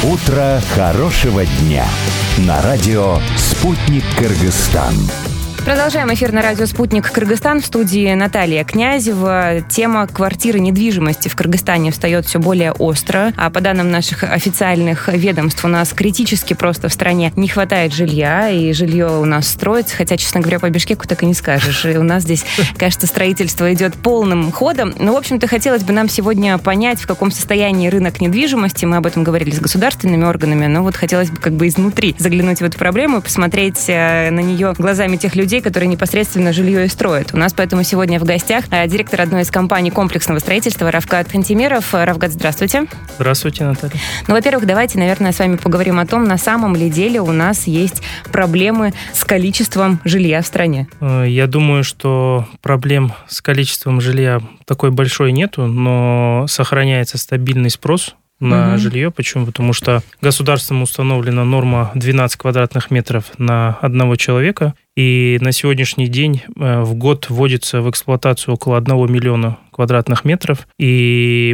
Утро хорошего дня на радио «Спутник Кыргызстан». Продолжаем эфир на радио «Спутник Кыргызстан». В студии Наталья Князева. Тема квартиры недвижимости в Кыргызстане встает все более остро. А по данным наших официальных ведомств, у нас критически просто в стране не хватает жилья, и жилье у нас строится. Хотя, честно говоря, по Бишкеку так и не скажешь. И у нас здесь, кажется, строительство идет полным ходом. Ну, в общем-то, хотелось бы нам сегодня понять, в каком состоянии рынок недвижимости. Мы об этом говорили с государственными органами, но вот хотелось бы как бы изнутри заглянуть в эту проблему и посмотреть на нее глазами тех людей, которые непосредственно жилье и строят. У нас поэтому сегодня в гостях директор одной из компаний комплексного строительства Равкат Хантимиров. Равкат, здравствуйте. Здравствуйте, Наталья. Ну, во-первых, давайте, наверное, с вами поговорим о том, на самом ли деле у нас есть проблемы с количеством жилья в стране. Я думаю, что проблем с количеством жилья такой большой нету, но сохраняется стабильный спрос на жилье. Почему? Потому что государством установлена норма 12 квадратных метров на одного человека, и на сегодняшний день в год вводится в эксплуатацию около 1 миллиона квадратных метров, и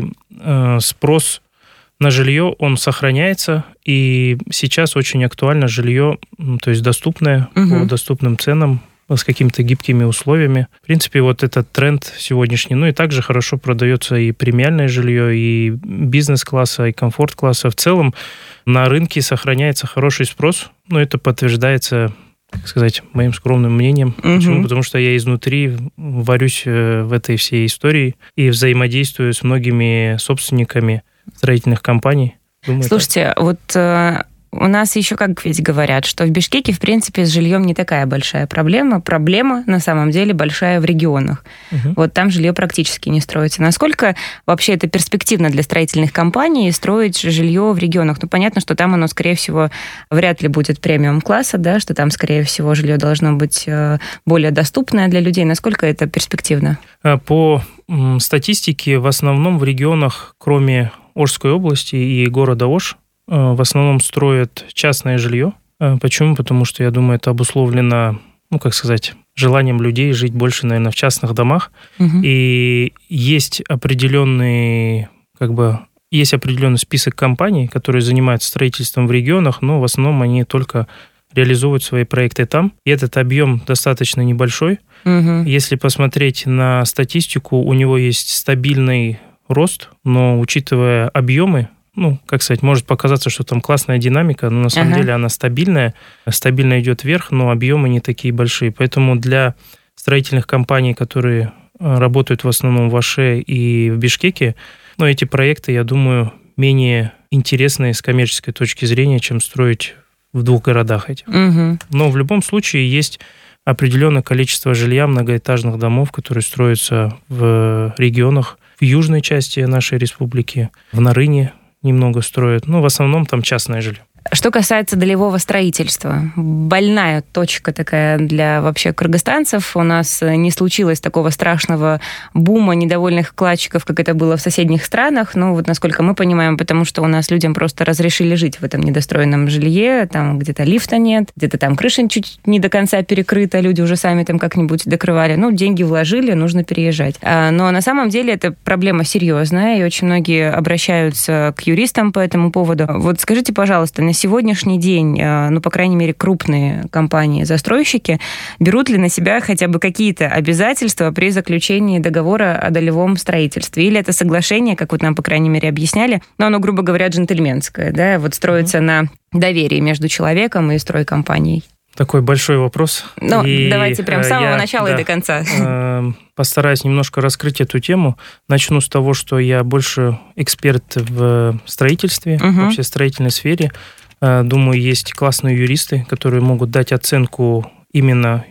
спрос на жилье, он сохраняется, и сейчас очень актуально жилье, то есть доступное, по доступным ценам, с какими-то гибкими условиями. В принципе, вот этот тренд сегодняшний. Ну и также хорошо продается и премиальное жилье, и бизнес-класса, и комфорт-класса. В целом на рынке сохраняется хороший спрос. Но это подтверждается, так сказать, моим скромным мнением. Почему? Потому что я изнутри варюсь в этой всей истории и взаимодействую с многими собственниками строительных компаний. Думаю, слушайте, вот... У нас еще, как ведь говорят, что в Бишкеке, в принципе, с жильем не такая большая проблема. Проблема, на самом деле, большая в регионах. Вот там жилье практически не строится. Насколько вообще это перспективно для строительных компаний строить жилье в регионах? Ну, понятно, что там оно, скорее всего, вряд ли будет премиум-класса, да, что там, скорее всего, жилье должно быть более доступное для людей. Насколько это перспективно? По статистике, в основном в регионах, кроме Ошской области и города Ош, в основном строят частное жилье. Почему? Потому что, я думаю, это обусловлено, желанием людей жить больше, наверное, в частных домах. И есть определенный список компаний, которые занимаются строительством в регионах, но в основном они только реализуют свои проекты там. И этот объем достаточно небольшой. Если посмотреть на статистику, у него есть стабильный рост, но учитывая объемы, может показаться, что там классная динамика, но на самом деле она стабильная, стабильно идет вверх, но объемы не такие большие. Поэтому для строительных компаний, которые работают в основном в Оше и в Бишкеке, эти проекты, я думаю, менее интересные с коммерческой точки зрения, чем строить в двух городах этих. Но в любом случае есть определенное количество жилья, многоэтажных домов, которые строятся в регионах, в южной части нашей республики, в Нарыне немного строят, в основном там частное жилье. Что касается долевого строительства, больная точка такая для вообще кыргызстанцев. У нас не случилось такого страшного бума недовольных вкладчиков, как это было в соседних странах. Насколько мы понимаем, потому что у нас людям просто разрешили жить в этом недостроенном жилье. Там где-то лифта нет, где-то там крыша чуть не до конца перекрыта, люди уже сами там как-нибудь докрывали. Деньги вложили, нужно переезжать. Но на самом деле это проблема серьезная, и очень многие обращаются к юристам по этому поводу. Вот скажите, пожалуйста, на сегодняшний день, по крайней мере, крупные компании-застройщики берут ли на себя хотя бы какие-то обязательства при заключении договора о долевом строительстве? Или это соглашение, как вот нам, по крайней мере, объясняли, но оно, грубо говоря, джентльменское, да, вот строится на доверии между человеком и стройкомпанией? Такой большой вопрос. Давайте прям с самого начала и до конца. Постараюсь немножко раскрыть эту тему. Начну с того, что я больше эксперт в строительстве, вообще в строительной сфере. Думаю, есть классные юристы, которые могут дать оценку именно,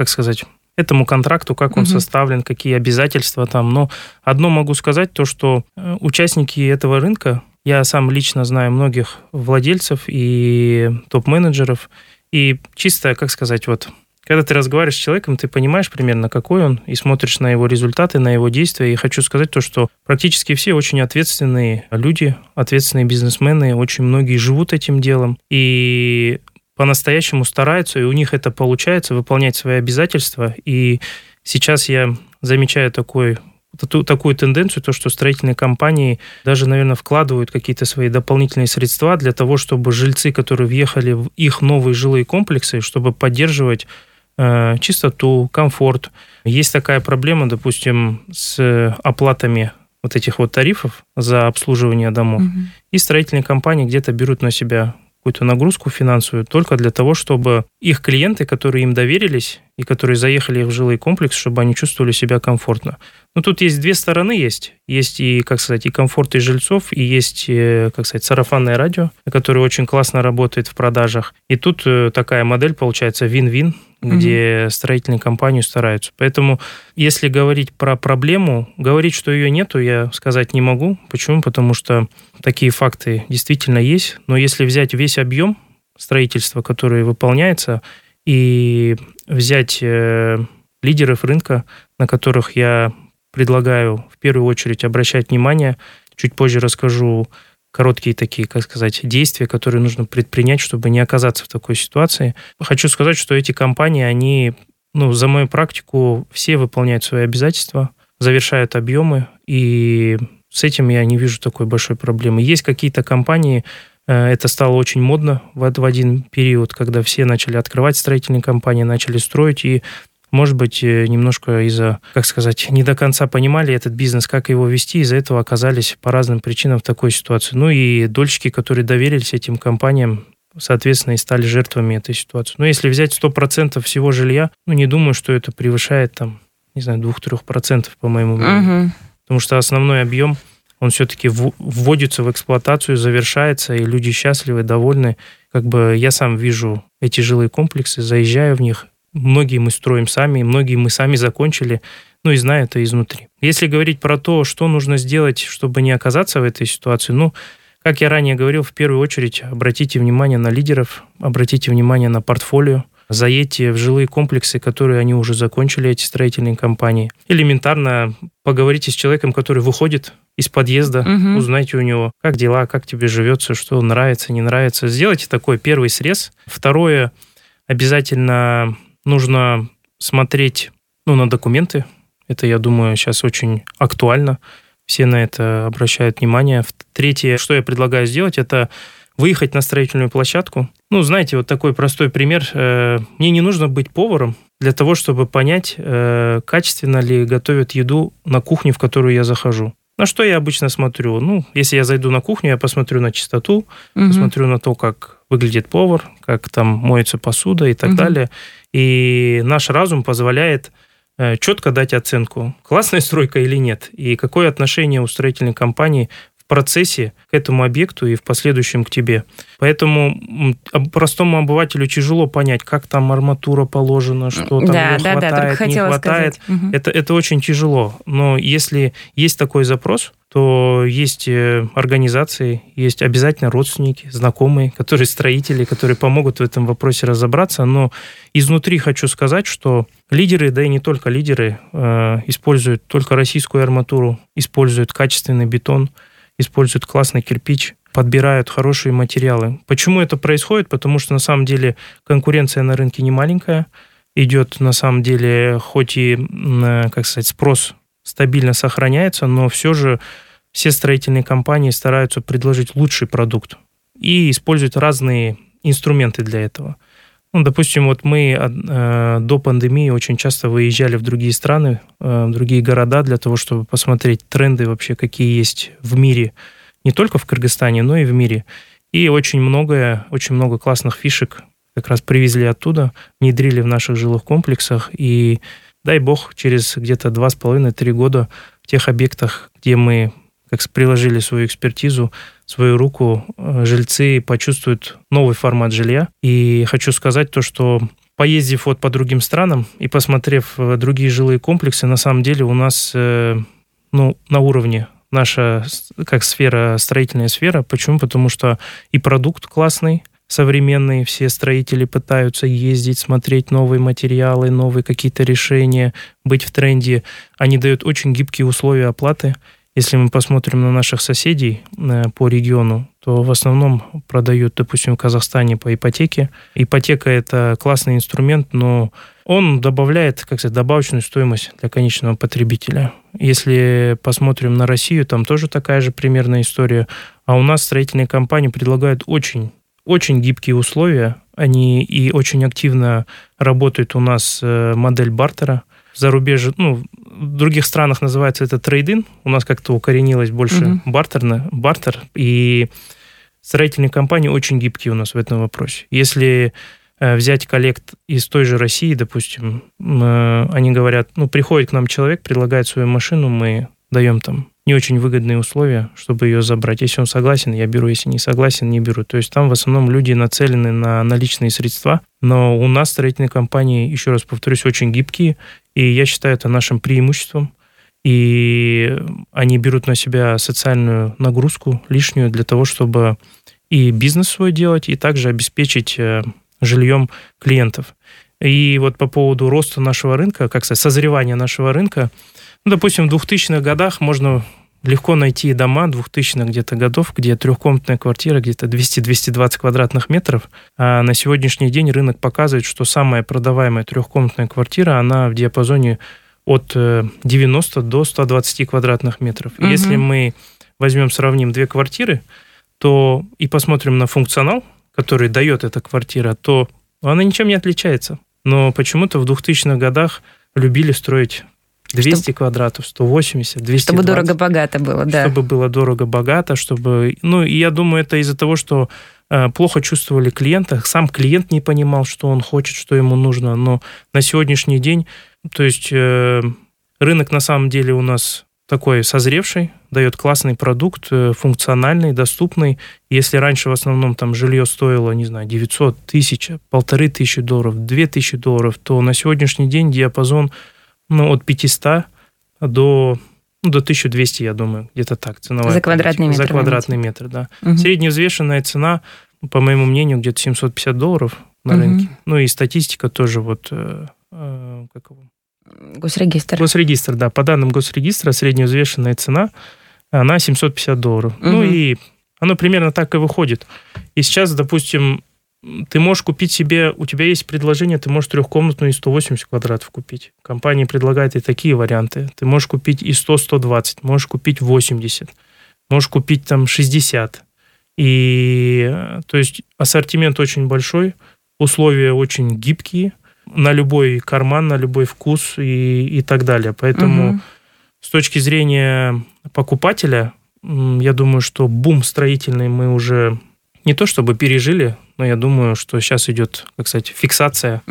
этому контракту, как он составлен, какие обязательства там. Но одно могу сказать, то, что участники этого рынка, я сам лично знаю многих владельцев и топ-менеджеров, и чисто, когда ты разговариваешь с человеком, ты понимаешь примерно, какой он, и смотришь на его результаты, на его действия. И хочу сказать то, что практически все очень ответственные люди, ответственные бизнесмены, очень многие живут этим делом и по-настоящему стараются, и у них это получается, выполнять свои обязательства. И сейчас я замечаю такой такую тенденцию, то, что строительные компании даже, наверное, вкладывают какие-то свои дополнительные средства для того, чтобы жильцы, которые въехали в их новые жилые комплексы, чтобы поддерживать чистоту, комфорт. Есть такая проблема, допустим, с оплатами вот этих вот тарифов за обслуживание домов. И строительные компании где-то берут на себя какую-то нагрузку финансовую только для того, чтобы их клиенты, которые им доверились и которые заехали в жилой комплекс, чтобы они чувствовали себя комфортно. Но тут есть две стороны есть. Есть и, как сказать, и комфорт и жильцов, и есть, как сказать, сарафанное радио, которое очень классно работает в продажах. И тут такая модель получается вин-вин, где строительные компании стараются. Поэтому, если говорить про проблему, говорить, что ее нету, я сказать не могу. Почему? Потому что такие факты действительно есть. Но если взять весь объем строительства, который выполняется, и взять лидеров рынка, на которых я предлагаю в первую очередь обращать внимание, чуть позже расскажу короткие такие, как сказать, действия, которые нужно предпринять, чтобы не оказаться в такой ситуации. Хочу сказать, что эти компании, они, за мою практику, все выполняют свои обязательства, завершают объемы, и с этим я не вижу такой большой проблемы. Есть какие-то компании, это стало очень модно в один период, когда все начали открывать строительные компании, начали строить, и, может быть, немножко из-за, как сказать, не до конца понимали этот бизнес, как его вести, из-за этого оказались по разным причинам в такой ситуации. Ну и дольщики, которые доверились этим компаниям, соответственно, и стали жертвами этой ситуации. Но если взять 100% всего жилья, не думаю, что это превышает, 2-3%, по моему мнению. Потому что основной объем, он все-таки вводится в эксплуатацию, завершается, и люди счастливы, довольны. Я сам вижу эти жилые комплексы, заезжаю в них. Многие мы строим сами, многие мы сами закончили, и знаю это изнутри. Если говорить про то, что нужно сделать, чтобы не оказаться в этой ситуации, как я ранее говорил, в первую очередь обратите внимание на лидеров, обратите внимание на портфолио, заедьте в жилые комплексы, которые они уже закончили, эти строительные компании. Элементарно поговорите с человеком, который выходит из подъезда, узнайте у него, как дела, как тебе живется, что нравится, не нравится. Сделайте такой первый срез. Второе, обязательно нужно смотреть на документы. Это, я думаю, сейчас очень актуально. Все на это обращают внимание. Третье, что я предлагаю сделать, это выехать на строительную площадку. Знаете, вот такой простой пример. Мне не нужно быть поваром для того, чтобы понять, качественно ли готовят еду на кухне, в которую я захожу. На что я обычно смотрю? Если я зайду на кухню, я посмотрю на чистоту, посмотрю на то, как выглядит повар, как там моется посуда и так далее. И наш разум позволяет четко дать оценку, классная стройка или нет, и какое отношение у строительной компании в процессе к этому объекту и в последующем к тебе. Поэтому простому обывателю тяжело понять, как там арматура положена, что там хватает, не хватает. Это очень тяжело. Но если есть такой запрос, то есть организации, есть обязательно родственники, знакомые, которые строители, которые помогут в этом вопросе разобраться. Но изнутри хочу сказать, что лидеры, да и не только лидеры, используют только российскую арматуру, используют качественный бетон, используют классный кирпич, подбирают хорошие материалы. Почему это происходит? Потому что на самом деле конкуренция на рынке не маленькая. Идет на самом деле, хоть и, спрос стабильно сохраняется, но все же все строительные компании стараются предложить лучший продукт и используют разные инструменты для этого. Допустим, мы до пандемии очень часто выезжали в другие страны, в другие города для того, чтобы посмотреть тренды вообще, какие есть в мире, не только в Кыргызстане, но и в мире. И очень много классных фишек как раз привезли оттуда, внедрили в наших жилых комплексах, и дай бог, через где-то 2,5-3 года в тех объектах, где мы приложили свою экспертизу, свою руку, жильцы почувствуют новый формат жилья. И хочу сказать то, что поездив по другим странам и посмотрев другие жилые комплексы, на самом деле у нас на уровне наша строительная сфера. Почему? Потому что и продукт классный, современные, все строители пытаются ездить, смотреть новые материалы, новые какие-то решения, быть в тренде. Они дают очень гибкие условия оплаты. Если мы посмотрим на наших соседей по региону, то в основном продают, допустим, в Казахстане по ипотеке. Ипотека – это классный инструмент, но он добавляет, как сказать, добавочную стоимость для конечного потребителя. Если посмотрим на Россию, там тоже такая же примерная история. А у нас строительные компании предлагают очень, очень гибкие условия. Они и очень активно работают у нас модель бартера. За рубеж, в других странах называется это трейд-ин. У нас как-то укоренилось больше бартер. И строительные компании очень гибкие у нас в этом вопросе. Если взять коллег из той же России, допустим, они говорят, приходит к нам человек, предлагает свою машину, мы даем там не очень выгодные условия, чтобы ее забрать. Если он согласен, я беру, если не согласен, не беру. То есть там в основном люди нацелены на наличные средства, но у нас строительные компании, еще раз повторюсь, очень гибкие, и я считаю это нашим преимуществом. И они берут на себя социальную нагрузку лишнюю для того, чтобы и бизнес свой делать, и также обеспечить жильем клиентов. И вот по поводу роста нашего рынка, как сказать, созревания нашего рынка, допустим, в 2000-х годах можно легко найти дома 2000-х где-то годов, где трехкомнатная квартира где-то 200-220 квадратных метров. А на сегодняшний день рынок показывает, что самая продаваемая трехкомнатная квартира, она в диапазоне от 90 до 120 квадратных метров. И если мы сравним две квартиры, то и посмотрим на функционал, который дает эта квартира, то она ничем не отличается. Но почему-то в 2000-х годах любили строить 200 квадратов, 180, 220. Чтобы дорого-богато было, да. Чтобы было дорого-богато, чтобы... и я думаю, это из-за того, что плохо чувствовали клиента. Сам клиент не понимал, что он хочет, что ему нужно. Но на сегодняшний день, то есть рынок на самом деле у нас такой созревший, дает классный продукт, функциональный, доступный. Если раньше в основном там жилье стоило, 900, 1000, $1500, $2000, то на сегодняшний день диапазон от 500 до 1200, я думаю, где-то так. Ценовая за квадратный метр. За квадратный метр, да. Угу. Средневзвешенная цена, по моему мнению, где-то $750 на рынке. И статистика тоже Госрегистр. Госрегистр, да. По данным Госрегистра, средневзвешенная цена, она $750. И оно примерно так и выходит. И сейчас, допустим, ты можешь купить себе, у тебя есть предложение, ты можешь трехкомнатную и 180 квадратов купить. Компания предлагает и такие варианты. Ты можешь купить и 100-120, можешь купить 80, можешь купить там 60. И, то есть, ассортимент очень большой, условия очень гибкие, на любой карман, на любой вкус и так далее. Поэтому с точки зрения покупателя, я думаю, что бум строительный мы уже не то чтобы пережили, но я думаю, что сейчас идет, фиксация.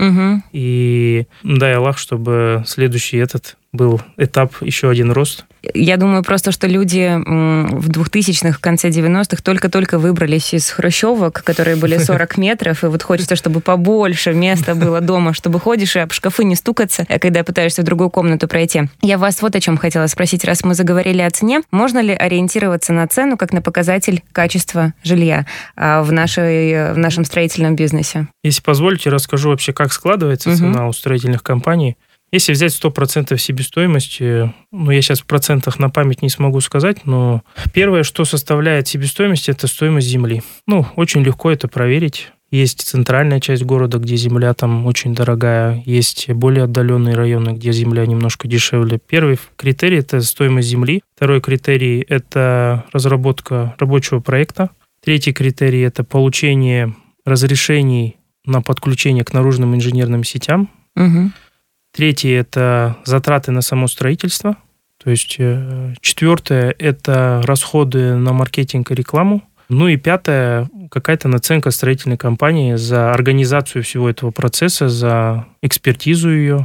И дай Аллах, чтобы следующий был этап, еще один рост. Я думаю просто, что люди в 2000-х, в конце 90-х только-только выбрались из хрущевок, которые были 40 метров, и вот хочется, чтобы побольше места было дома, чтобы ходишь и об шкафы не стукаться, когда пытаешься в другую комнату пройти. Я вас вот о чем хотела спросить, раз мы заговорили о цене. Можно ли ориентироваться на цену как на показатель качества жилья в нашем строительном бизнесе? Если позволите, расскажу вообще, как складывается цена у строительных компаний. Если взять 100% себестоимости, я сейчас в процентах на память не смогу сказать, но первое, что составляет себестоимость, это стоимость земли. Очень легко это проверить. Есть центральная часть города, где земля там очень дорогая, есть более отдаленные районы, где земля немножко дешевле. Первый критерий – это стоимость земли. Второй критерий – это разработка рабочего проекта. Третий критерий – это получение разрешений на подключение к наружным инженерным сетям. Третье – это затраты на само строительство. То есть четвертое – это расходы на маркетинг и рекламу. И пятое – какая-то наценка строительной компании за организацию всего этого процесса, за экспертизу ее,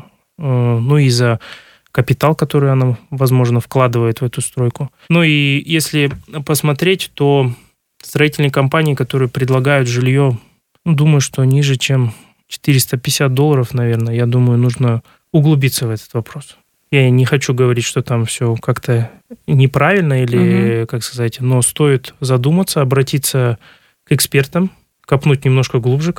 и за капитал, который она, возможно, вкладывает в эту стройку. И если посмотреть, то строительные компании, которые предлагают жилье, думаю, что ниже, чем $450, наверное, я думаю, нужно углубиться в этот вопрос. Я не хочу говорить, что там все как-то неправильно или, но стоит задуматься, обратиться к экспертам, копнуть немножко глубже,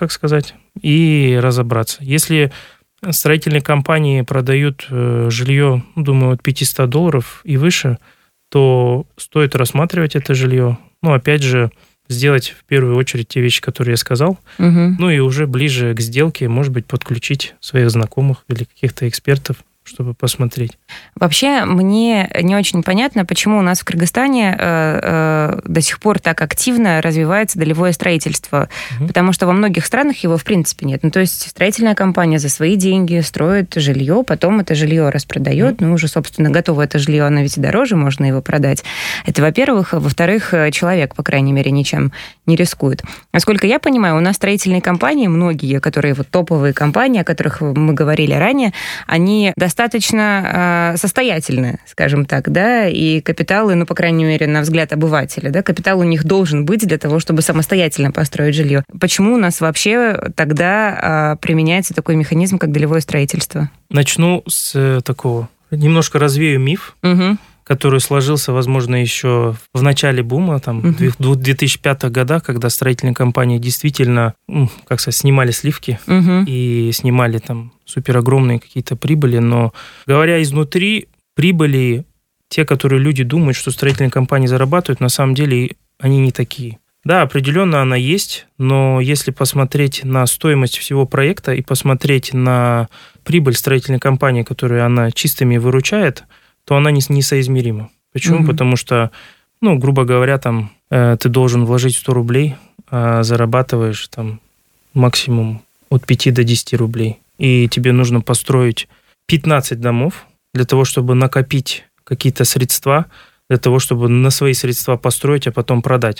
и разобраться. Если строительные компании продают жилье, думаю, от $500 и выше, то стоит рассматривать это жилье. Опять же, сделать в первую очередь те вещи, которые я сказал, ну и уже ближе к сделке, может быть, подключить своих знакомых или каких-то экспертов, чтобы посмотреть. Вообще, мне не очень понятно, почему у нас в Кыргызстане до сих пор так активно развивается долевое строительство, потому что во многих странах его в принципе нет. Ну, то есть строительная компания за свои деньги строит жилье, потом это жилье распродает, ну, уже, собственно, готово это жилье, оно ведь и дороже, можно его продать. Это, во-первых. Во-вторых, человек, по крайней мере, ничем не рискует. Насколько я понимаю, у нас строительные компании, многие, которые вот топовые компании, о которых мы говорили ранее, они достаточно состоятельны, скажем так, да, и капиталы, ну, по крайней мере, на взгляд обывателя, да, капитал у них должен быть для того, чтобы самостоятельно построить жилье. Почему у нас вообще тогда применяется такой механизм, как долевое строительство? Начну с такого, немножко развею миф, который сложился, возможно, еще в начале бума, там, в 2005 годах, когда строительные компании действительно, как сказать, снимали сливки и снимали там суперогромные какие-то прибыли, но говоря изнутри, прибыли, те, которые люди думают, что строительные компании зарабатывают, на самом деле они не такие. Да, определенно она есть, но если посмотреть на стоимость всего проекта и посмотреть на прибыль строительной компании, которую она чистыми выручает, то она несоизмерима. Почему? Потому что, ну, грубо говоря, там, ты должен вложить 100 рублей, а зарабатываешь там максимум от 5 до 10 рублей. И тебе нужно построить 15 домов для того, чтобы накопить какие-то средства, для того, чтобы на свои средства построить, а потом продать.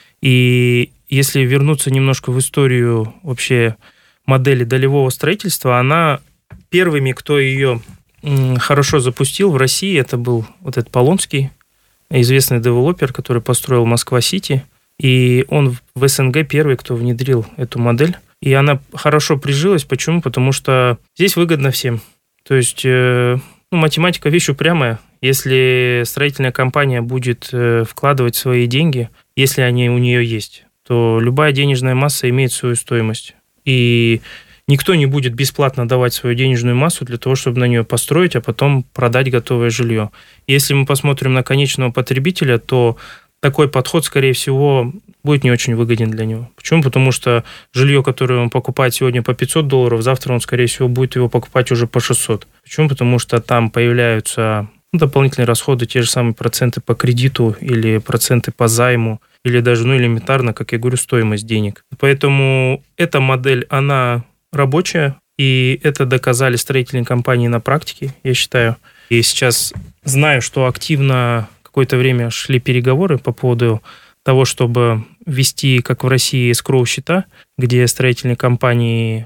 И если вернуться немножко в историю вообще модели долевого строительства, она первыми, кто ее хорошо запустил в России, это был вот этот Полонский, известный девелопер, который построил Москва-Сити, и он в СНГ первый, кто внедрил эту модель. И она хорошо прижилась. Почему? Потому что здесь выгодно всем. То есть математика вещь упрямая. Если строительная компания будет вкладывать свои деньги, если они у нее есть, то любая денежная масса имеет свою стоимость. И никто не будет бесплатно давать свою денежную массу для того, чтобы на нее построить, а потом продать готовое жилье. Если мы посмотрим на конечного потребителя, то такой подход, скорее всего, будет не очень выгоден для него. Почему? Потому что жилье, которое он покупает сегодня по $500, завтра он, скорее всего, будет его покупать уже по 600. Почему? Потому что там появляются дополнительные расходы, те же самые проценты по кредиту или проценты по займу, или даже, элементарно, как я говорю, стоимость денег. Поэтому эта модель, она рабочая, и это доказали строительные компании на практике, я считаю. И сейчас знаю, что активно какое-то время шли переговоры по поводу того, чтобы ввести, как в России, эскроу-счета, где строительные компании,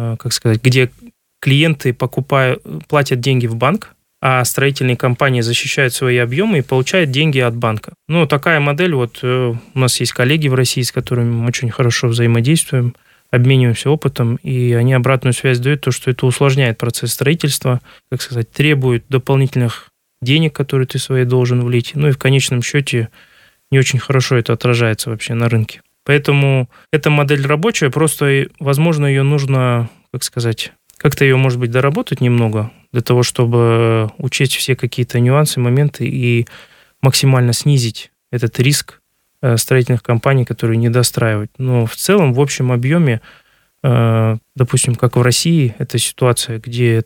где клиенты платят деньги в банк, а строительные компании защищают свои объемы и получают деньги от банка. Такая модель, у нас есть коллеги в России, с которыми мы очень хорошо взаимодействуем, обмениваемся опытом, и они обратную связь дают, то, что это усложняет процесс строительства, требует дополнительных денег, которые ты свои должен влить, и в конечном счете не очень хорошо это отражается вообще на рынке. Поэтому эта модель рабочая, просто, возможно, ее нужно, как-то ее, может быть, доработать немного, для того, чтобы учесть все какие-то нюансы, моменты и максимально снизить этот риск строительных компаний, которые не достраивают. Но в целом, в общем объеме, допустим, как в России, это ситуация, где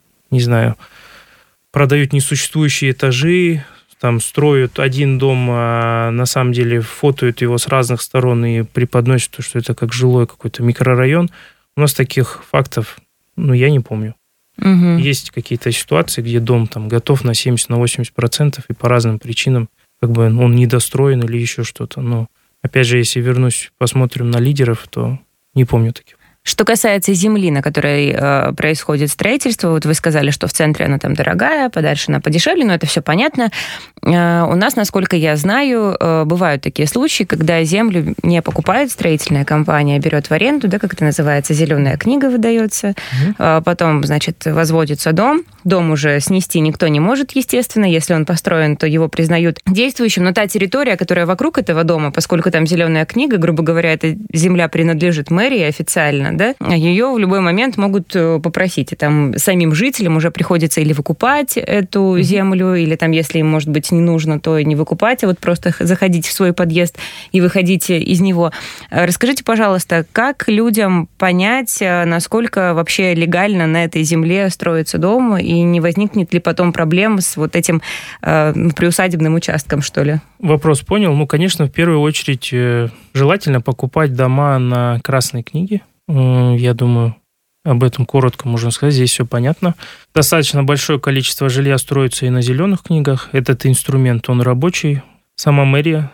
продают несуществующие этажи, строят один дом, а на самом деле фотоют его с разных сторон и преподносят, что это как жилой какой-то микрорайон. У нас таких фактов, я не помню. Есть какие-то ситуации, где дом готов на 70-80%, и по разным причинам он недостроен или еще что-то. Но, опять же, если посмотрим на лидеров, то не помню таких. Что касается земли, на которой происходит строительство, вы сказали, что в центре она там дорогая, подальше она подешевле, но это все понятно. У нас, насколько я знаю, бывают такие случаи, когда землю не покупает строительная компания, берет в аренду, как это называется, зеленая книга выдается, потом, возводится дом. Дом уже снести никто не может, естественно. Если он построен, то его признают действующим. Но та территория, которая вокруг этого дома, поскольку там зеленая книга, грубо говоря, эта земля принадлежит мэрии официально, да, ее в любой момент могут попросить. И там самим жителям уже приходится или выкупать эту землю, или там, если им, может быть, не нужно, то и не выкупать, а вот просто заходить в свой подъезд и выходить из него. Расскажите, пожалуйста, как людям понять, насколько вообще легально на этой земле строится дом, и не возникнет ли потом проблем с вот этим приусадебным участком, что ли? Вопрос понял. Ну, конечно, в первую очередь желательно покупать дома на Красной книге. Я думаю, об этом коротко можно сказать. Здесь все понятно. Достаточно большое количество жилья строится и на зеленых книгах. Этот инструмент, он рабочий. Сама мэрия,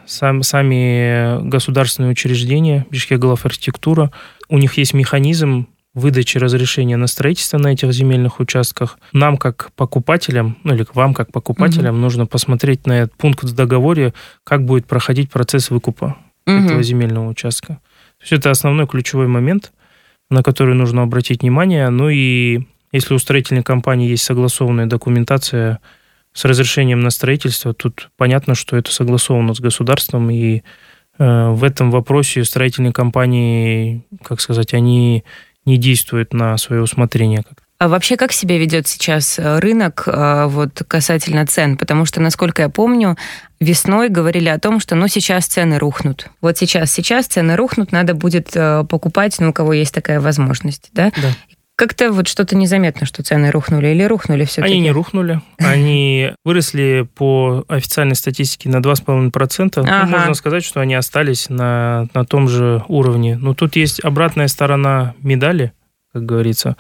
сами государственные учреждения, Бишкек-Главархитектура, у них есть механизм выдачи разрешения на строительство на этих земельных участках. Нам, как покупателям, или вам, как покупателям, нужно посмотреть на этот пункт в договоре, как будет проходить процесс выкупа этого земельного участка. То есть это основной ключевой момент, на который нужно обратить внимание. Ну и если у строительной компании есть согласованная документация с разрешением на строительство, тут понятно, что это согласовано с государством, и в этом вопросе строительные компании, как сказать, они не действуют на свое усмотрение. А вообще как себя ведет сейчас рынок вот касательно цен? Потому что, насколько я помню, весной говорили о том, что сейчас цены рухнут. Вот сейчас цены рухнут, надо будет покупать, у кого есть такая возможность, да? Да. Как-то вот что-то незаметно, что цены рухнули, или рухнули все-таки? Они не рухнули. Они выросли по официальной статистике на 2,5%. Ага. Можно сказать, что они остались на том же уровне. Но тут есть обратная сторона медали, как говорится.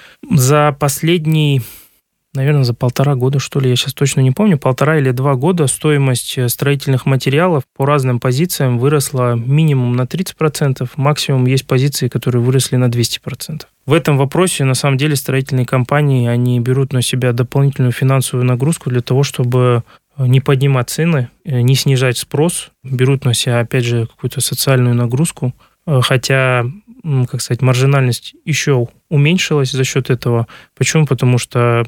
За последний, наверное, за 1,5 года, что ли, я сейчас точно не помню, 1,5 или 2 года стоимость строительных материалов по разным позициям выросла минимум на 30%, максимум есть позиции, которые выросли на 200%. В этом вопросе, на самом деле, строительные компании, они берут на себя дополнительную финансовую нагрузку для того, чтобы не поднимать цены, не снижать спрос, берут на себя, опять же, какую-то социальную нагрузку, хотя, как сказать, маржинальность еще уменьшилась за счет этого. Почему? Потому что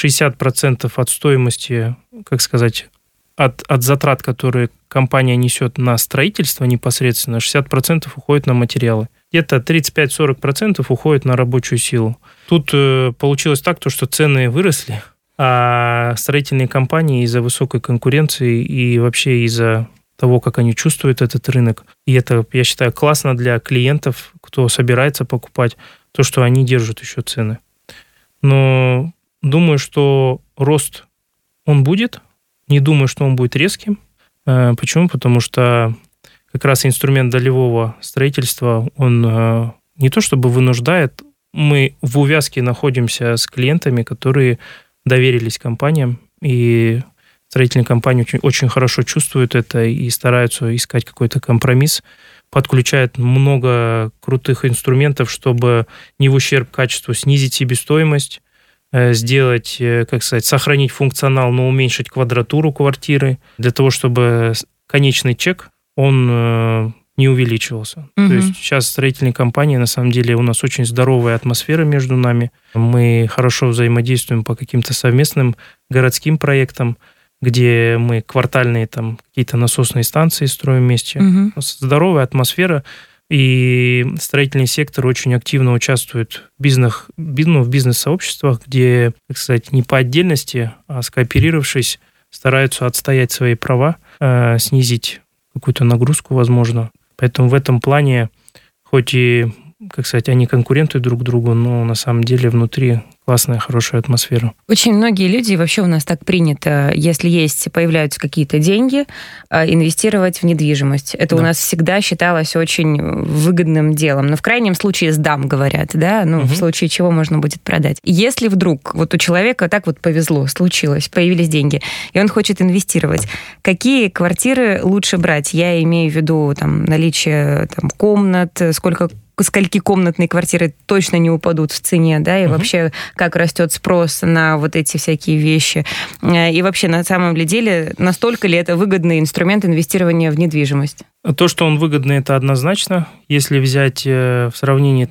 60% от стоимости, как сказать, от затрат, которые компания несет на строительство непосредственно, 60% уходит на материалы. Где-то 35-40% уходит на рабочую силу. Тут получилось так, что цены выросли, а строительные компании из-за высокой конкуренции и вообще из-за того, как они чувствуют этот рынок, и это, я считаю, классно для клиентов, кто собирается покупать, то, что они держат еще цены. Но думаю, что рост, он будет. Не думаю, что он будет резким. Почему? Потому что как раз инструмент долевого строительства, он не то чтобы вынуждает, мы в увязке находимся с клиентами, которые доверились компаниям, и строительные компании очень хорошо чувствуют это и стараются искать какой-то компромисс, подключают много крутых инструментов, чтобы не в ущерб качеству снизить себестоимость, сделать, как сказать, сохранить функционал, но уменьшить квадратуру квартиры, для того, чтобы конечный чек, он не увеличивался. То есть сейчас строительные компании, на самом деле, у нас очень здоровая атмосфера между нами. Мы хорошо взаимодействуем по каким-то совместным городским проектам, где мы квартальные там какие-то насосные станции строим вместе. Здоровая атмосфера, и строительный сектор очень активно участвует в бизнес-сообществах, где, так сказать, не по отдельности, а скооперировавшись, стараются отстоять свои права, снизить какую-то нагрузку, возможно. Поэтому в этом плане, хоть и, как сказать, они конкуренты друг другу, но на самом деле внутри классная, хорошая атмосфера. Очень многие люди, вообще у нас так принято, если появляются какие-то деньги, инвестировать в недвижимость. Это у нас всегда считалось очень выгодным делом. Но в крайнем случае сдам, говорят, да, в случае чего можно будет продать. Если вдруг вот у человека так вот повезло, случилось, появились деньги, и он хочет инвестировать, какие квартиры лучше брать? Я имею в виду наличие комнат, скольки комнатные квартиры точно не упадут в цене, да, и вообще как растет спрос на вот эти всякие вещи. И вообще, на самом деле, настолько ли это выгодный инструмент инвестирования в недвижимость? То, что он выгодный, это однозначно. Если взять в сравнении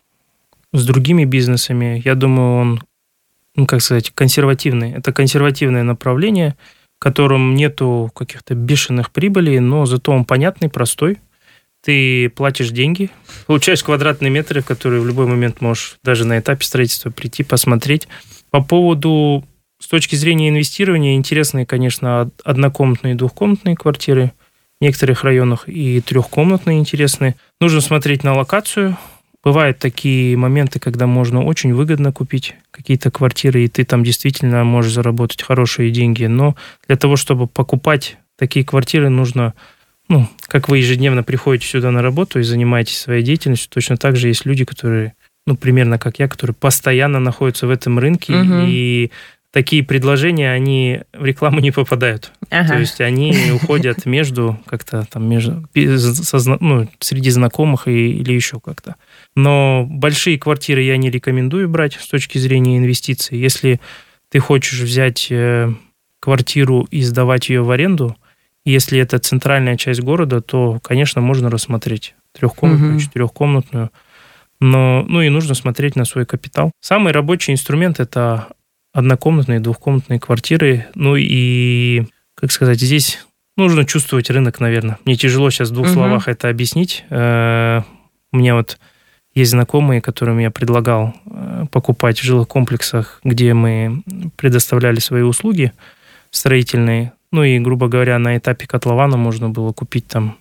с другими бизнесами, я думаю, он, как сказать, консервативный. Это консервативное направление, в котором нету каких-то бешеных прибылей, но зато он понятный, простой. ты платишь деньги, получаешь квадратные метры, в которые в любой момент можешь даже на этапе строительства прийти, посмотреть. По поводу, с точки зрения инвестирования, интересные, конечно, однокомнатные и двухкомнатные квартиры в некоторых районах, и трехкомнатные интересные. Нужно смотреть на локацию. Бывают такие моменты, когда можно очень выгодно купить какие-то квартиры, и ты там действительно можешь заработать хорошие деньги. Но для того, чтобы покупать такие квартиры, нужно, как вы ежедневно приходите сюда на работу и занимаетесь своей деятельностью, точно так же есть люди, которые, примерно как я, которые постоянно находятся в этом рынке, и такие предложения, они в рекламу не попадают. То есть они уходят среди знакомых или еще как-то. Но большие квартиры я не рекомендую брать с точки зрения инвестиций. Если ты хочешь взять квартиру и сдавать ее в аренду, если это центральная часть города, то, конечно, можно рассмотреть трехкомнатную, четырехкомнатную. Но, и нужно смотреть на свой капитал. Самый рабочий инструмент – это однокомнатные, двухкомнатные квартиры. И, здесь нужно чувствовать рынок, наверное. Мне тяжело сейчас в двух словах это объяснить. У меня есть знакомые, которым я предлагал покупать в жилых комплексах, где мы предоставляли свои услуги строительные. И, грубо говоря, на этапе котлована можно было купить там,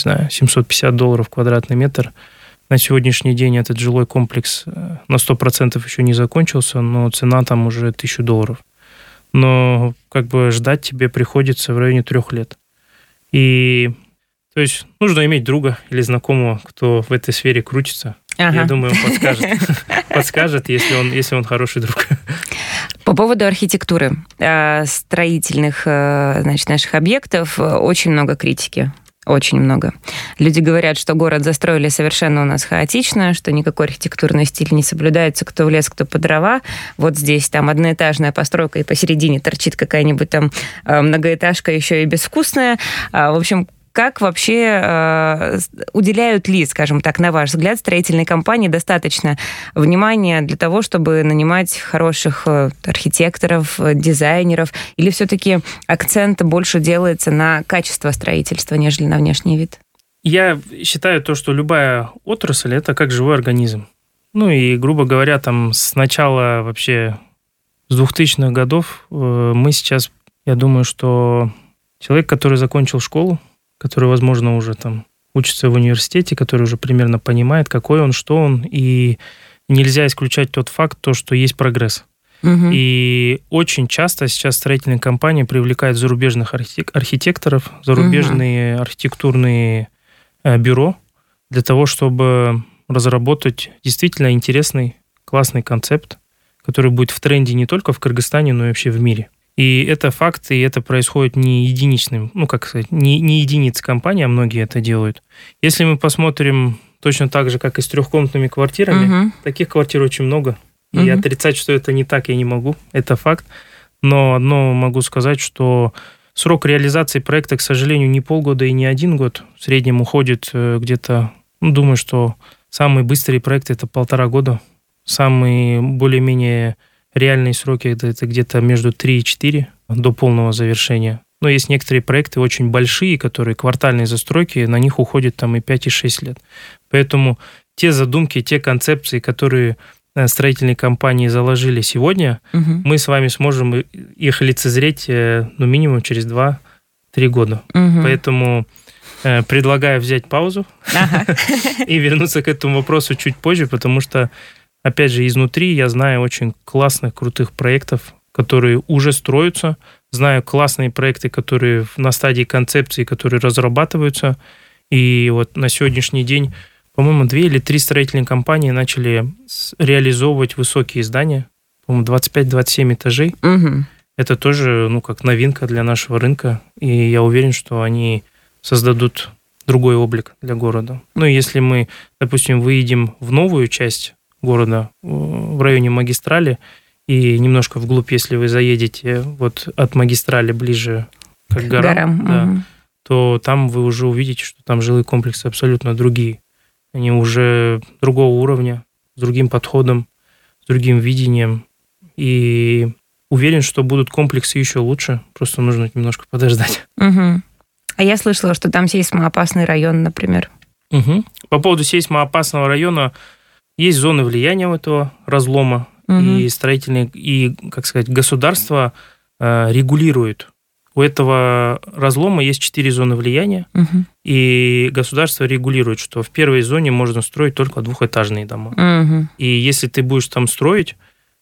$750 квадратный метр. На сегодняшний день этот жилой комплекс на 100% еще не закончился, но цена там уже $1000. Но ждать тебе приходится в районе 3 лет. И то есть нужно иметь друга или знакомого, кто в этой сфере крутится. Я думаю, он подскажет, если он хороший друг. По поводу архитектуры строительных, наших объектов очень много критики. Очень много. Люди говорят, что город застроили совершенно у нас хаотично, что никакой архитектурный стиль не соблюдается, кто в лес, кто по дрова. Вот здесь там одноэтажная постройка, и посередине торчит какая-нибудь там многоэтажка, еще и безвкусная. В общем, как вообще уделяют ли, скажем так, на ваш взгляд, строительной компании достаточно внимания для того, чтобы нанимать хороших архитекторов, дизайнеров, или все-таки акцент больше делается на качество строительства, нежели на внешний вид? Я считаю что любая отрасль – это как живой организм. И, грубо говоря, там с начала вообще, с 2000-х годов мы сейчас, я думаю, что человек, который закончил школу, который, возможно, уже там учится в университете, который уже примерно понимает, какой он, что он, и нельзя исключать тот факт, что есть прогресс. И очень часто сейчас строительные компании привлекают зарубежных архитекторов, зарубежные архитектурные бюро для того, чтобы разработать действительно интересный, классный концепт, который будет в тренде не только в Кыргызстане, но и вообще в мире. И это факт, и это происходит не единичным, не единицы компаний, а многие это делают. Если мы посмотрим точно так же, как и с трехкомнатными квартирами, таких квартир очень много. И отрицать, что это не так, я не могу. Это факт. Но одно могу сказать, что срок реализации проекта, к сожалению, не полгода и не 1 год. В среднем уходит где-то, думаю, что самые быстрые проекты – это 1,5 года. Самые более-менее реальные сроки – это где-то между 3 и 4 до полного завершения. Но есть некоторые проекты очень большие, которые квартальные застройки, на них уходит там и 5, и 6 лет. Поэтому те задумки, те концепции, которые строительные компании заложили сегодня, мы с вами сможем их лицезреть минимум через 2-3 года. Поэтому предлагаю взять паузу и вернуться к этому вопросу чуть позже, потому что опять же, изнутри я знаю очень классных, крутых проектов, которые уже строятся. Знаю классные проекты, которые на стадии концепции, которые разрабатываются. И вот на сегодняшний день, по-моему, 2 или 3 строительные компании начали реализовывать высокие здания. По-моему, 25-27 этажей. Это тоже, как новинка для нашего рынка. И я уверен, что они создадут другой облик для города. И если мы, допустим, выедем в новую часть города в районе магистрали и немножко вглубь, если вы заедете от магистрали ближе к горам, то там вы уже увидите, что там жилые комплексы абсолютно другие. Они уже другого уровня, с другим подходом, с другим видением. И уверен, что будут комплексы еще лучше, просто нужно немножко подождать. А я слышала, что там сейсмоопасный район, например. Угу. По поводу сейсмоопасного района, есть зоны влияния у этого разлома, и строительные, и, как сказать, государство регулирует. У этого разлома есть 4 зоны влияния, и государство регулирует, что в первой зоне можно строить только двухэтажные дома. И если ты будешь там строить,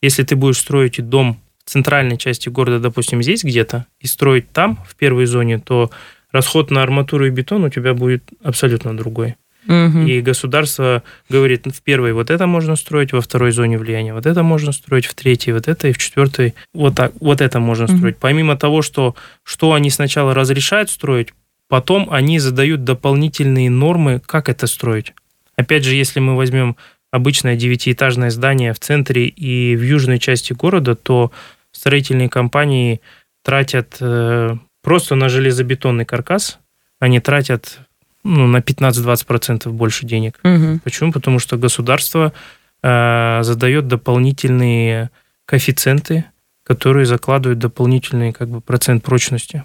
дом в центральной части города, допустим, здесь где-то, и строить там, в первой зоне, то расход на арматуру и бетон у тебя будет абсолютно другой. И государство говорит, в первой вот это можно строить, во второй зоне влияния вот это можно строить, в третьей вот это, и в четвертой вот так, вот это можно строить. Помимо того, что они сначала разрешают строить, потом они задают дополнительные нормы, как это строить. Опять же, если мы возьмем обычное 9-этажное здание в центре и в южной части города, то строительные компании тратят просто на железобетонный каркас, они тратят на 15-20% больше денег. Почему? Потому что государство задает дополнительные коэффициенты, которые закладывают дополнительный процент прочности.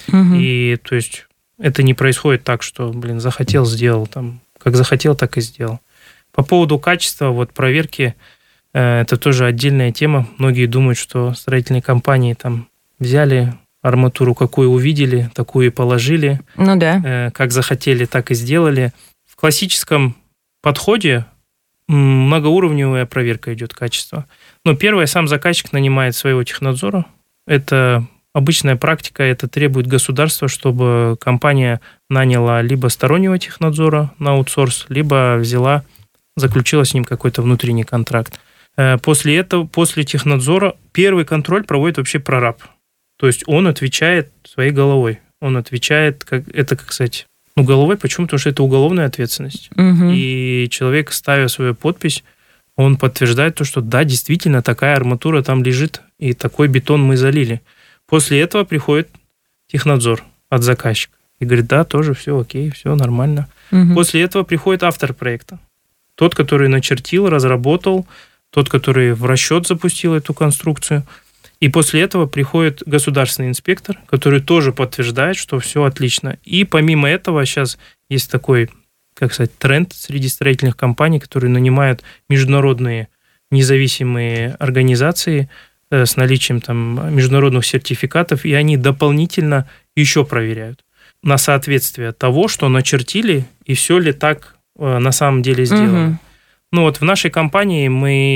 И то есть это не происходит так, что, захотел, сделал, как захотел, так и сделал. По поводу качества, проверки, это тоже отдельная тема. Многие думают, что строительные компании взяли арматуру, какую увидели, такую и положили. Ну да. Как захотели, так и сделали. В классическом подходе многоуровневая проверка идет качества. Но первое, сам заказчик нанимает своего технадзора. Это обычная практика, это требует государства, чтобы компания наняла либо стороннего технадзора на аутсорс, либо заключила с ним какой-то внутренний контракт. После этого, после технадзора, первый контроль проводит вообще прораб. То есть он отвечает своей головой. Он отвечает, головой. Почему? Потому что это уголовная ответственность. И человек, ставя свою подпись, он подтверждает то, что да, действительно, такая арматура там лежит, и такой бетон мы залили. После этого приходит технадзор от заказчика. И говорит, да, тоже все окей, все нормально. После этого приходит автор проекта. Тот, который начертил, разработал, тот, который в расчет запустил эту конструкцию. И после этого приходит государственный инспектор, который тоже подтверждает, что все отлично. И помимо этого сейчас есть такой, тренд среди строительных компаний, которые нанимают международные независимые организации с наличием международных сертификатов, и они дополнительно еще проверяют на соответствие того, что начертили, и все ли так на самом деле сделано. В нашей компании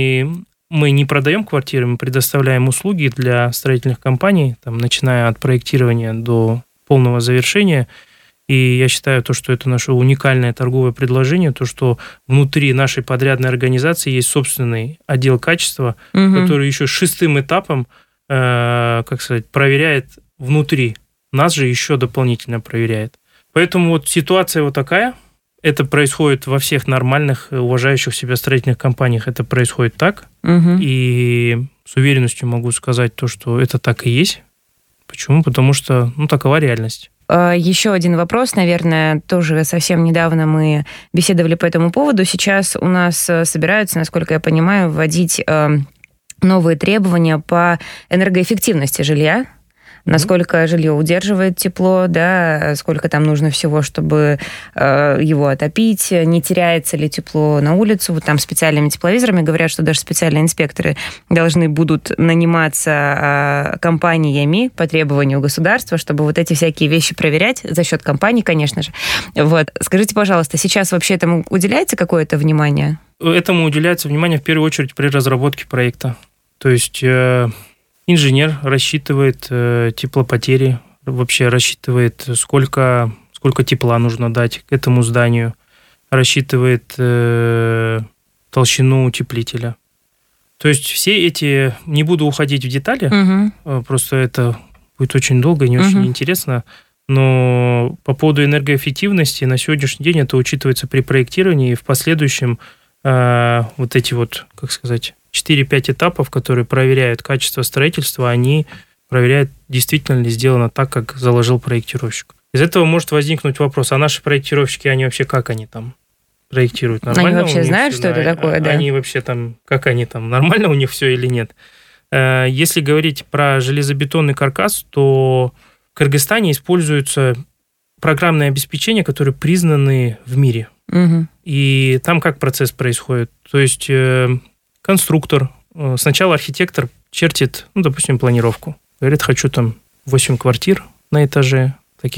мы не продаем квартиры, мы предоставляем услуги для строительных компаний, начиная от проектирования до полного завершения. И я считаю, что это наше уникальное торговое предложение, то, что внутри нашей подрядной организации есть собственный отдел качества, который еще 6-м этапом, проверяет внутри. Нас же еще дополнительно проверяет. Поэтому ситуация такая. Это происходит во всех нормальных, уважающих себя строительных компаниях. Это происходит так. И с уверенностью могу сказать то, что это так и есть. Почему? Потому что, такова реальность. Еще один вопрос, наверное, тоже совсем недавно мы беседовали по этому поводу. Сейчас у нас собираются, насколько я понимаю, вводить новые требования по энергоэффективности жилья. Насколько жилье удерживает тепло, да, сколько там нужно всего, чтобы его отопить, не теряется ли тепло на улицу. Там специальными тепловизорами говорят, что даже специальные инспекторы должны будут наниматься компаниями по требованию государства, чтобы эти всякие вещи проверять за счет компаний, конечно же. Скажите, пожалуйста, сейчас вообще этому уделяется какое-то внимание? Этому уделяется внимание в первую очередь при разработке проекта. То есть инженер рассчитывает теплопотери, вообще рассчитывает, сколько тепла нужно дать к этому зданию, рассчитывает толщину утеплителя. То есть все эти... Не буду уходить в детали, просто это будет очень долго и не очень интересно, но по поводу энергоэффективности на сегодняшний день это учитывается при проектировании, и в последующем 4-5 этапов, которые проверяют качество строительства, они проверяют, действительно ли сделано так, как заложил проектировщик. Из этого может возникнуть вопрос, а наши проектировщики, они вообще как они там проектируют? Нормально они вообще знают, что это такое, да? Они вообще как они там, нормально у них все или нет? Если говорить про железобетонный каркас, то в Кыргызстане используются программные обеспечения, которые признаны в мире. Угу. И там как процесс происходит? То есть конструктор, сначала архитектор чертит, допустим, планировку. Говорит, хочу там 8 квартир на этаже,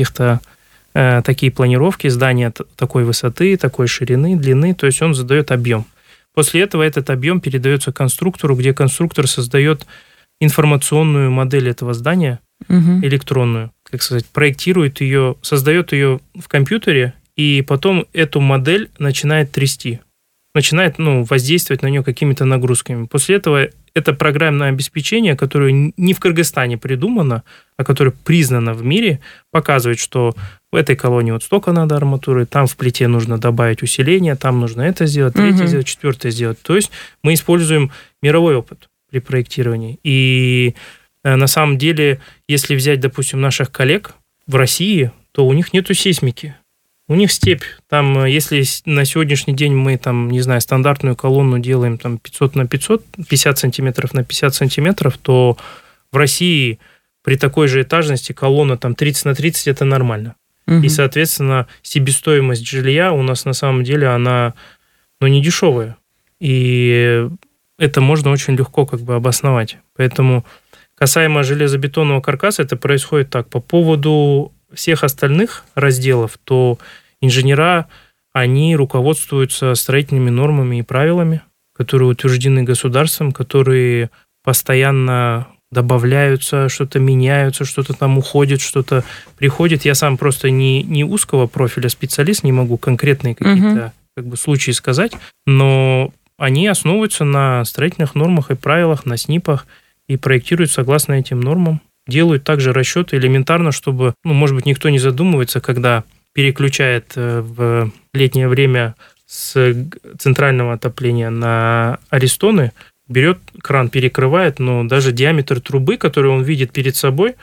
такие планировки, здания такой высоты, такой ширины, длины. То есть он задает объем. После этого этот объем передается конструктору, где конструктор создает информационную модель этого здания, электронную, как сказать, проектирует ее, создает ее в компьютере, и потом эту модель начинает трясти, начинает воздействовать на нее какими-то нагрузками. После этого это программное обеспечение, которое не в Кыргызстане придумано, а которое признано в мире, показывает, что в этой колонии вот столько надо арматуры, там в плите нужно добавить усиление, там нужно это сделать, третье сделать, четвертое сделать. То есть мы используем мировой опыт при проектировании. И на самом деле, если взять, допустим, наших коллег в России, то у них нету сейсмики. У них степь. Там, если на сегодняшний день мы, стандартную колонну делаем 500 на 500, 50 сантиметров на 50 сантиметров, то в России при такой же этажности колонна 30 на 30 – это нормально. И, соответственно, себестоимость жилья у нас на самом деле, она не дешевая. И это можно очень легко обосновать. Поэтому касаемо железобетонного каркаса, это происходит так. По поводу всех остальных разделов, то инженера, они руководствуются строительными нормами и правилами, которые утверждены государством, которые постоянно добавляются, что-то меняются, что-то там уходит, что-то приходит. Я сам просто не узкого профиля специалист, не могу конкретные какие-то случаи сказать, но они основываются на строительных нормах и правилах, на СНИПах и проектируют согласно этим нормам. Делают также расчеты элементарно, чтобы, может быть, никто не задумывается, когда переключает в летнее время с центрального отопления на арестоны, берет кран, перекрывает, но даже диаметр трубы, который он видит перед собой,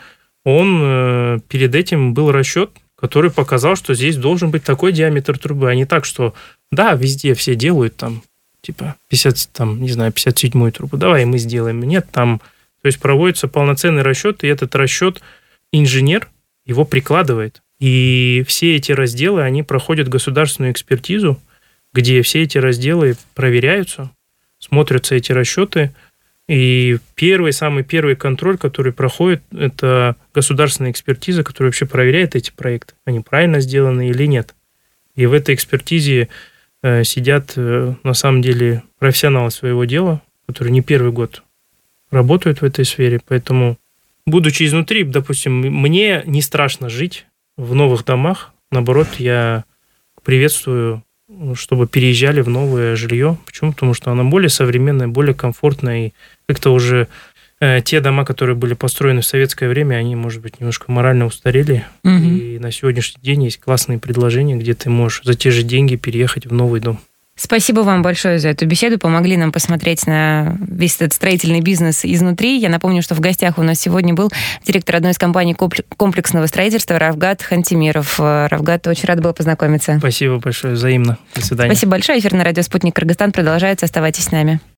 он перед этим был расчет, который показал, что здесь должен быть такой диаметр трубы, а не так, что да, везде все делают 57-ю трубу, давай мы сделаем. Нет, то есть проводится полноценный расчет, и этот расчет инженер его прикладывает. И все эти разделы, они проходят государственную экспертизу, где все эти разделы проверяются, смотрятся эти расчеты. И самый первый контроль, который проходит, это государственная экспертиза, которая вообще проверяет эти проекты, они правильно сделаны или нет. И в этой экспертизе сидят, на самом деле, профессионалы своего дела, которые не первый год работают в этой сфере. Поэтому, будучи изнутри, допустим, мне не страшно жить в новых домах. Наоборот, я приветствую, чтобы переезжали в новое жилье. Почему? Потому что оно более современное, более комфортное. И как-то уже те дома, которые были построены в советское время, они, может быть, немножко морально устарели. И на сегодняшний день есть классные предложения, где ты можешь за те же деньги переехать в новый дом. Спасибо вам большое за эту беседу. Помогли нам посмотреть на весь этот строительный бизнес изнутри. Я напомню, что в гостях у нас сегодня был директор одной из компаний комплексного строительства Равгат Хантимиров. Равгат, очень рада была познакомиться. Спасибо большое, взаимно. До свидания. Спасибо большое. Эфир на радио «Спутник Кыргызстан» продолжается. Оставайтесь с нами.